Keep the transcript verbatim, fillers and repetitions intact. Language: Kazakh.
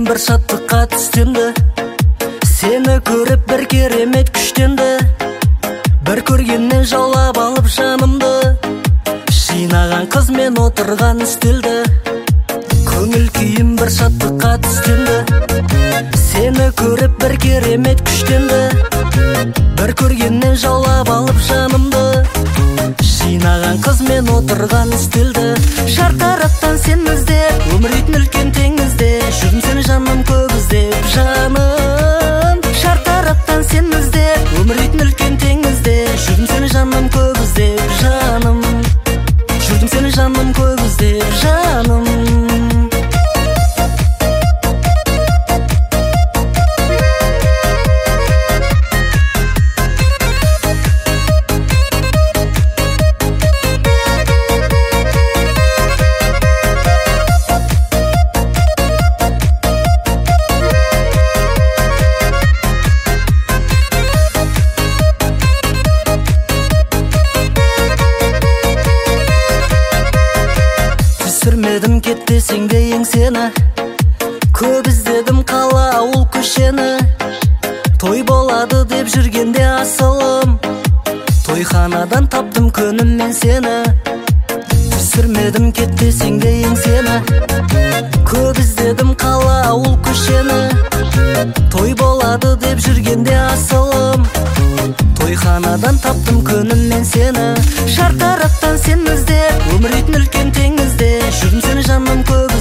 бір шаттыққа түстенді. Сені көріп бір керемет күштенді. Бір көргеннен жаулап алып жанымды. Жинаған қыз мен отырған үстелді. Көңіл күйім бір шаттыққа түстенді. Сені көріп бір керемет күштенді. Бір көргеннен жаулап алып жанымды. Жинаған қыз мен отырған үстелді. Шартараптан сен іздеп, өмірдің үлкен теңізде жүрдім сені жаным көп іздеп, жаным. Шартараптан сен іздеп, өмірдің үлкен теңізде жүрдім сені жаным көп іздеп, жаным. Жүрдім сені жаным көп іздеп, жаным. Түсірмедім кетпесең де еңсені, көп іздедім қала ауыл көшені. Той болады деп жүргенде асылым, тойханадан таптым күнім мен сені. Түсірмедім кетпесең де еңсені, көп іздедім қала ауыл көшені. Той болады деп жүргенде асылым, тойханадан таптым күнім мен сені. Шартараптан сен іздеп, өмірдің үлкен теңізде жүрдім сені жаным көп